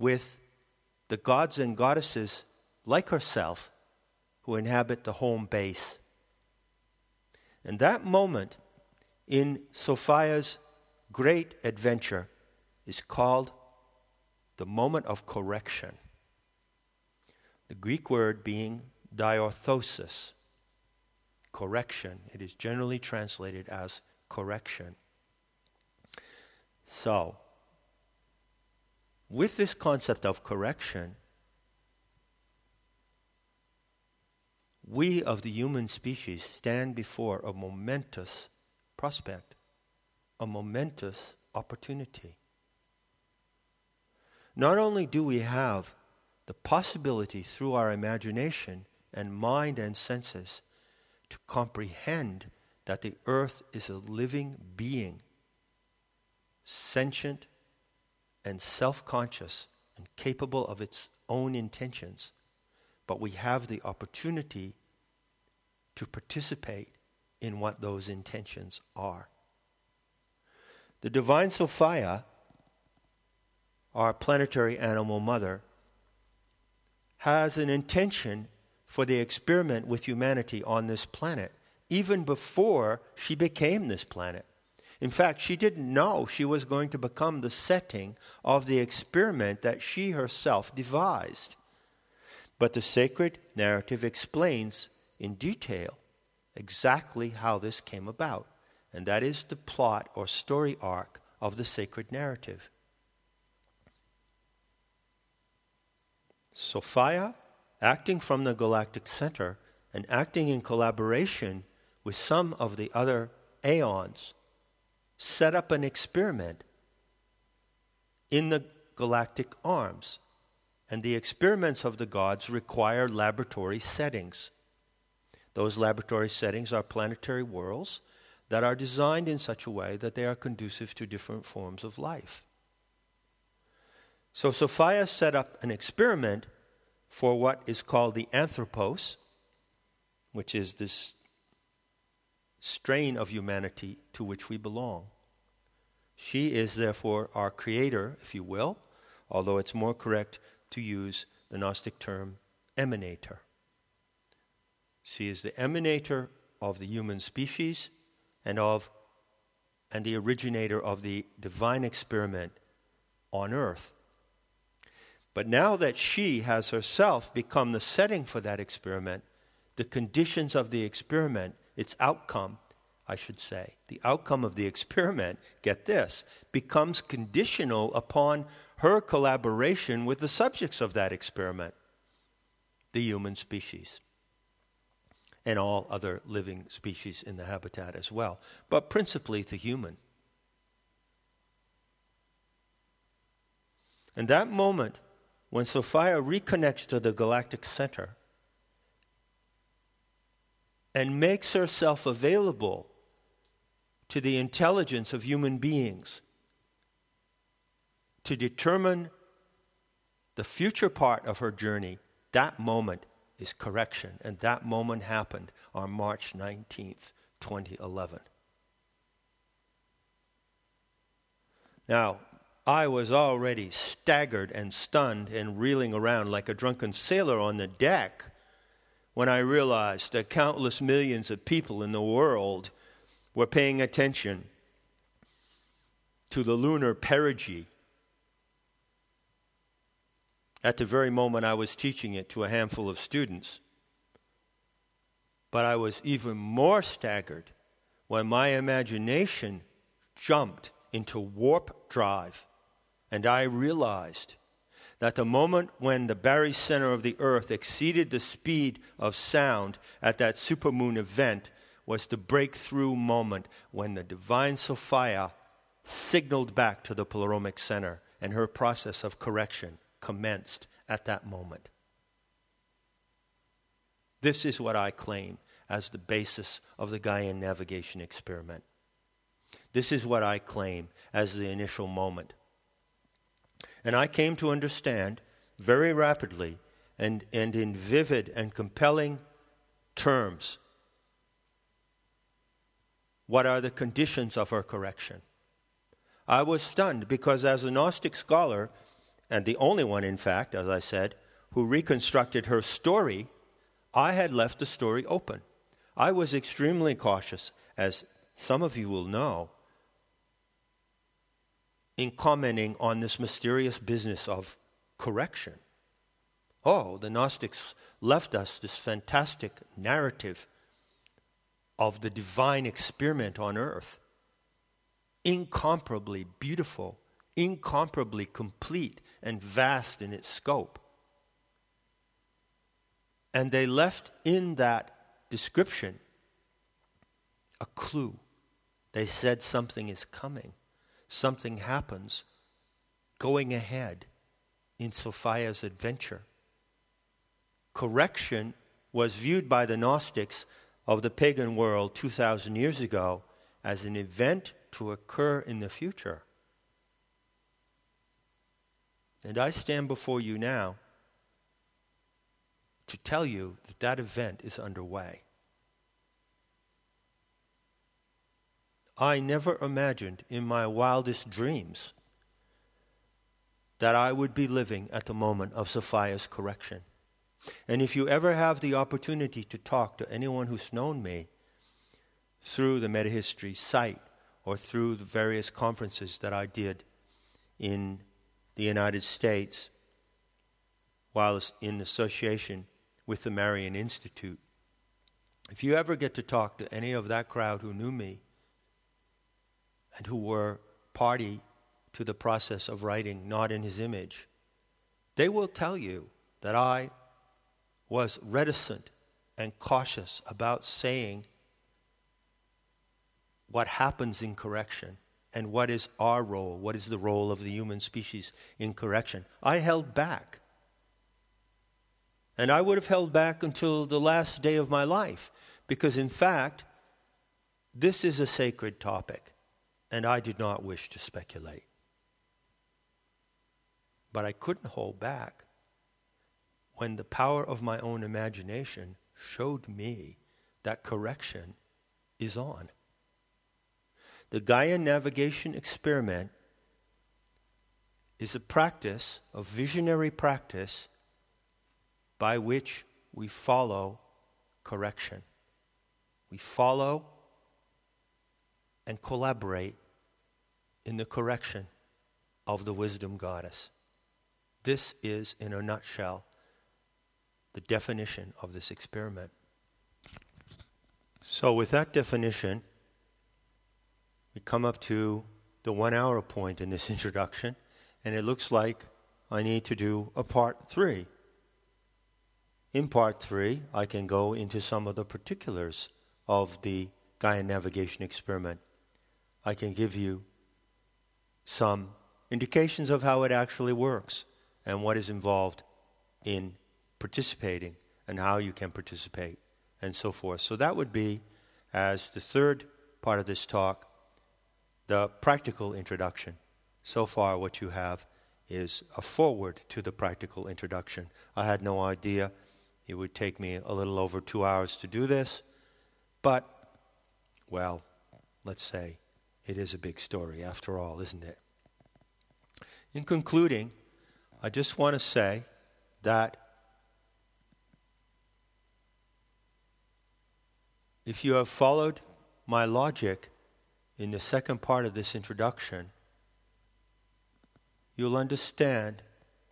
with the gods and goddesses like herself who inhabit the home base. And that moment in Sophia's great adventure is called the moment of correction. The Greek word being diorthosis, correction. It is generally translated as correction. So, with this concept of correction, we of the human species stand before a momentous prospect, a momentous opportunity. Not only do we have the possibility through our imagination and mind and senses to comprehend that the earth is a living being, sentient and self-conscious and capable of its own intentions, but we have the opportunity to participate in what those intentions are. The divine Sophia, our planetary animal mother, has an intention for the experiment with humanity on this planet, even before she became this planet. In fact, she didn't know she was going to become the setting of the experiment that she herself devised. But the sacred narrative explains in detail exactly how this came about. And that is the plot or story arc of the sacred narrative. Sophia, acting from the galactic center and acting in collaboration with some of the other aeons, set up an experiment in the galactic arms. And the experiments of the gods require laboratory settings. Those laboratory settings are planetary worlds that are designed in such a way that they are conducive to different forms of life. So Sophia set up an experiment for what is called the anthropos, which is this strain of humanity to which we belong. She is therefore our creator, if you will, although it's more correct to use the Gnostic term emanator. She is the emanator of the human species and the originator of the divine experiment on earth. But now that she has herself become the setting for that experiment, the conditions of the experiment, its outcome, I should say, the outcome of the experiment, get this, becomes conditional upon her collaboration with the subjects of that experiment, the human species, and all other living species in the habitat as well, but principally the human. And that moment, when Sophia reconnects to the galactic center and makes herself available to the intelligence of human beings to determine the future part of her journey, that moment is correction. And that moment happened on March 19th, 2011. Now, I was already staggered and stunned and reeling around like a drunken sailor on the deck when I realized that countless millions of people in the world were paying attention to the lunar perigee at the very moment I was teaching it to a handful of students. But I was even more staggered when my imagination jumped into warp drive, and I realized that the moment when the barycenter of the earth exceeded the speed of sound at that supermoon event was the breakthrough moment when the divine Sophia signaled back to the Pleroma center, and her process of correction commenced at that moment. This is what I claim as the basis of the Gaian navigation experiment. This is what I claim as the initial moment. And I came to understand very rapidly and in vivid and compelling terms what are the conditions of her correction. I was stunned because as a Gnostic scholar and the only one, in fact, as I said, who reconstructed her story, I had left the story open. I was extremely cautious, as some of you will know, in commenting on this mysterious business of correction. Oh, the Gnostics left us this fantastic narrative of the divine experiment on earth, incomparably beautiful, incomparably complete, and vast in its scope. And they left in that description a clue. They said something is coming, something happens, going ahead in Sophia's adventure. Correction was viewed by the Gnostics of the pagan world 2,000 years ago as an event to occur in the future. And I stand before you now to tell you that that event is underway. I never imagined in my wildest dreams that I would be living at the moment of Sophia's correction. And if you ever have the opportunity to talk to anyone who's known me through the Metahistory site or through the various conferences that I did in the United States while in association with the Marian Institute, if you ever get to talk to any of that crowd who knew me and who were party to the process of writing Not in His Image, they will tell you that I was reticent and cautious about saying what happens in correction and what is our role, what is the role of the human species in correction. I held back. And I would have held back until the last day of my life, because in fact, this is a sacred topic, and I did not wish to speculate. But I couldn't hold back when the power of my own imagination showed me that correction is on. The Gaia Navigation Experiment is a practice, a visionary practice, by which we follow correction. We follow and collaborate in the correction of the wisdom goddess. This is, in a nutshell, the definition of this experiment. So with that definition, we come up to the 1 hour point in this introduction, and it looks like I need to do a part 3. In part 3, I can go into some of the particulars of the Gaia Navigation Experiment. I can give you some indications of how it actually works and what is involved in participating and how you can participate and so forth. So that would be, as the third part of this talk, the practical introduction. So far what you have is a foreword to the practical introduction. I had no idea it would take me a little over 2 hours to do this, but, well, let's say it is a big story after all, isn't it? In concluding, I just want to say that if you have followed my logic in the second part of this introduction, you'll understand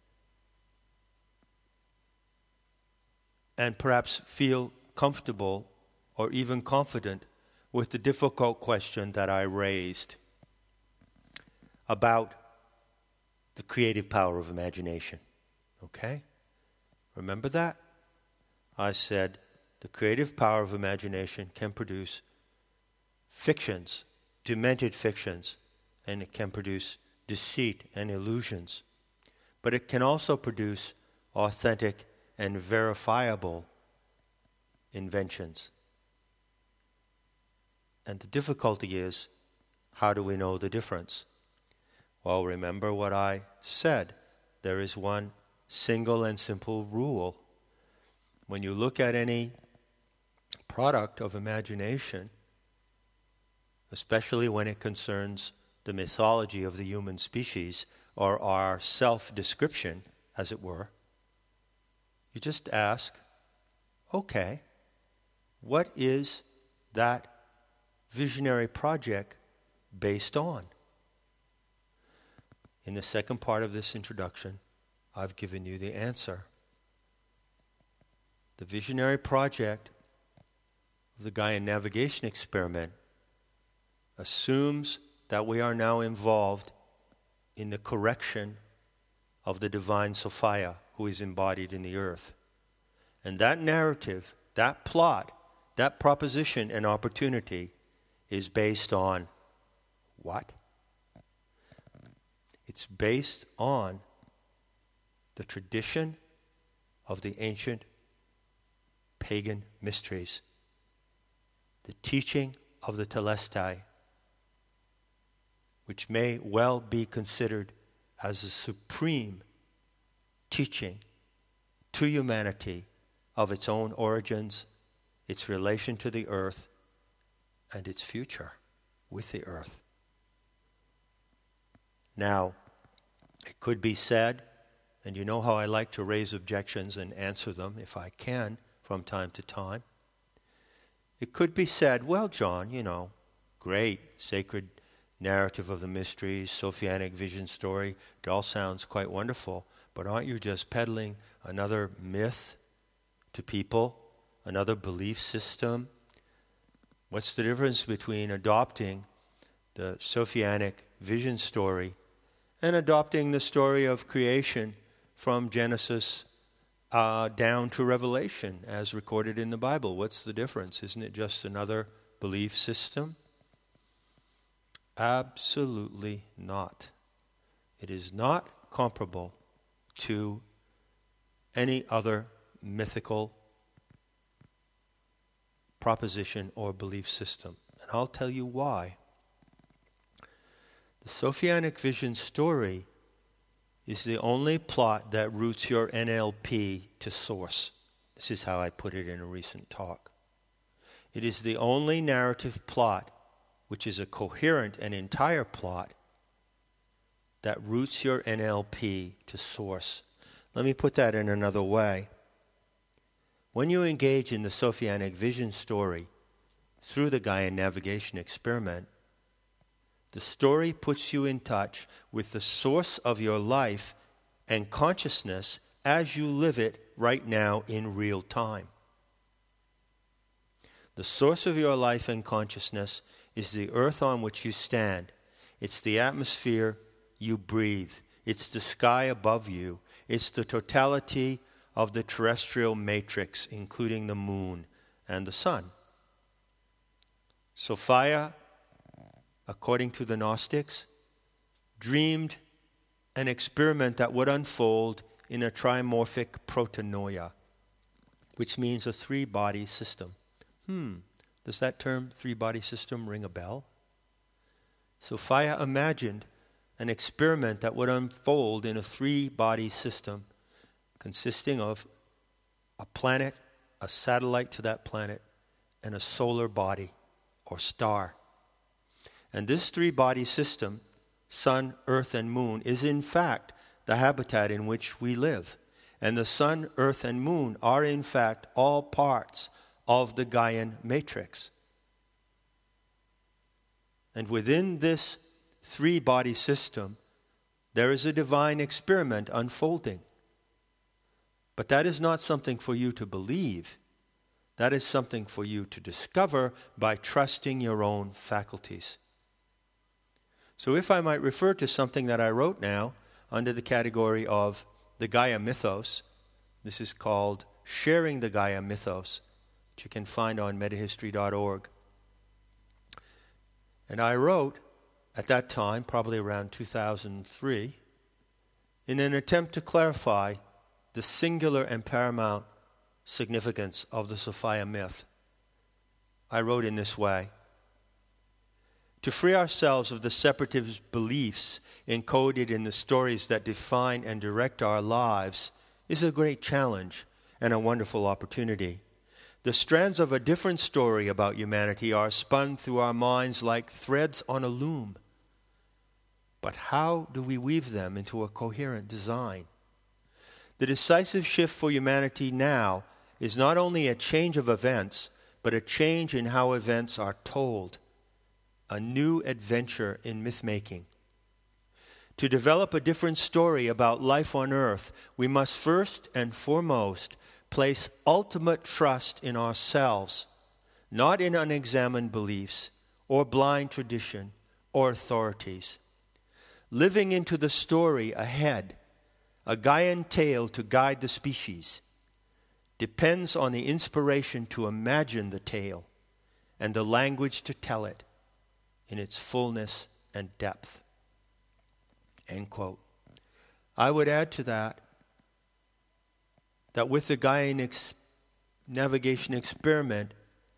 and perhaps feel comfortable or even confident with the difficult question that I raised about the creative power of imagination. Okay? Remember that? I said the creative power of imagination can produce fictions, demented fictions, and it can produce deceit and illusions. But it can also produce authentic and verifiable inventions. And the difficulty is, how do we know the difference? Well, remember what I said. There is one single and simple rule. When you look at any product of imagination, especially when it concerns the mythology of the human species, or our self-description, as it were, you just ask, okay, what is that visionary project based on? In the second part of this introduction, I've given you the answer. The visionary project of the Gaian navigation experiment assumes that we are now involved in the correction of the divine Sophia, who is embodied in the earth. And that narrative, that plot, that proposition and opportunity is based on what? It's based on the tradition of the ancient pagan mysteries, the teaching of the Telestai, which may well be considered as a supreme teaching to humanity of its own origins, its relation to the earth, and its future with the earth. Now, it could be said, and you know how I like to raise objections and answer them if I can from time to time. It could be said, well, John, great, sacred narrative of the mysteries, Sophianic vision story, it all sounds quite wonderful, but aren't you just peddling another myth to people, another belief system? What's the difference between adopting the Sophianic vision story and adopting the story of creation from Genesis down to Revelation as recorded in the Bible? What's the difference? Isn't it just another belief system? Absolutely not. It is not comparable to any other mythical proposition or belief system. And I'll tell you why. The Sophianic vision story is the only plot that routes your NLP to source. This is how I put it in a recent talk. It is the only narrative plot which is a coherent and entire plot that routes your NLP to source. Let me put that in another way. When you engage in the Sophianic vision story through the Gaian navigation experiment, the story puts you in touch with the source of your life and consciousness as you live it right now in real time. The source of your life and consciousness is the earth on which you stand. It's the atmosphere you breathe. It's the sky above you. It's the totality of the terrestrial matrix, including the moon and the sun. Sophia, according to the Gnostics, dreamed an experiment that would unfold in a trimorphic protonoia, which means a three-body system. Does that term, three-body system, ring a bell? Sophia imagined an experiment that would unfold in a three-body system consisting of a planet, a satellite to that planet, and a solar body or star. And this three-body system, sun, earth, and moon, is in fact the habitat in which we live. And the sun, earth, and moon are in fact all parts of the Gaian matrix. And within this three-body system, there is a divine experiment unfolding. But that is not something for you to believe. That is something for you to discover by trusting your own faculties. So if I might refer to something that I wrote now under the category of the Gaia Mythos, this is called Sharing the Gaia Mythos, which you can find on metahistory.org. And I wrote at that time, probably around 2003, in an attempt to clarify the singular and paramount significance of the Sophia myth. I wrote in this way: to free ourselves of the separatist beliefs encoded in the stories that define and direct our lives is a great challenge and a wonderful opportunity. The strands of a different story about humanity are spun through our minds like threads on a loom. But how do we weave them into a coherent design? The decisive shift for humanity now is not only a change of events, but a change in how events are told, a new adventure in myth-making. To develop a different story about life on earth, we must first and foremost place ultimate trust in ourselves, not in unexamined beliefs or blind tradition or authorities. Living into the story ahead, a Gaian tale to guide the species, depends on the inspiration to imagine the tale and the language to tell it in its fullness and depth. End quote. I would add to that with the Gaian navigation experiment,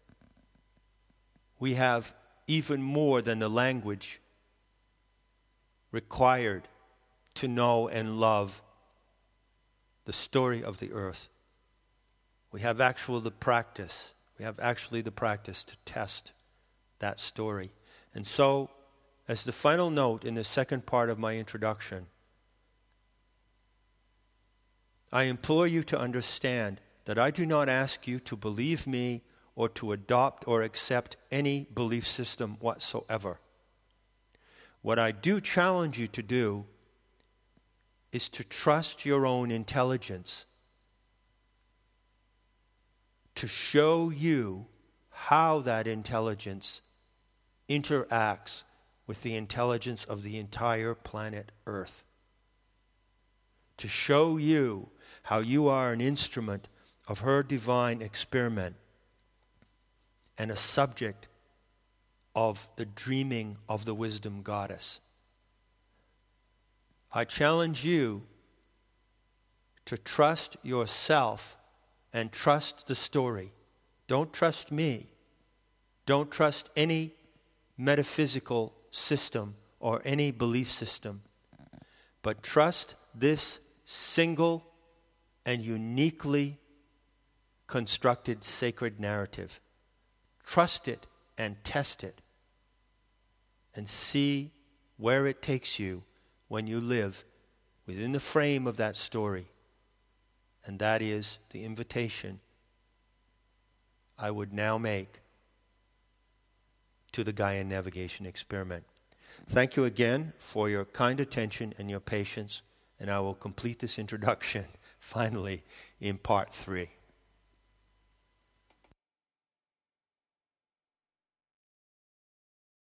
we have even more than the language required to know and love the story of the earth. We have actually the practice to test that story. And so, as the final note in the second part of my introduction, I implore you to understand that I do not ask you to believe me or to adopt or accept any belief system whatsoever. What I do challenge you to do is to trust your own intelligence, to show you how that intelligence interacts with the intelligence of the entire planet Earth, to show you how you are an instrument of her divine experiment and a subject of the dreaming of the wisdom goddess. I challenge you to trust yourself and trust the story. Don't trust me. Don't trust any metaphysical system or any belief system. But trust this single and uniquely constructed sacred narrative. Trust it and test it and see where it takes you when you live within the frame of that story. And that is the invitation I would now make to the Gaian navigation experiment. Thank you again for your kind attention and your patience, and I will complete this introduction finally in part 3.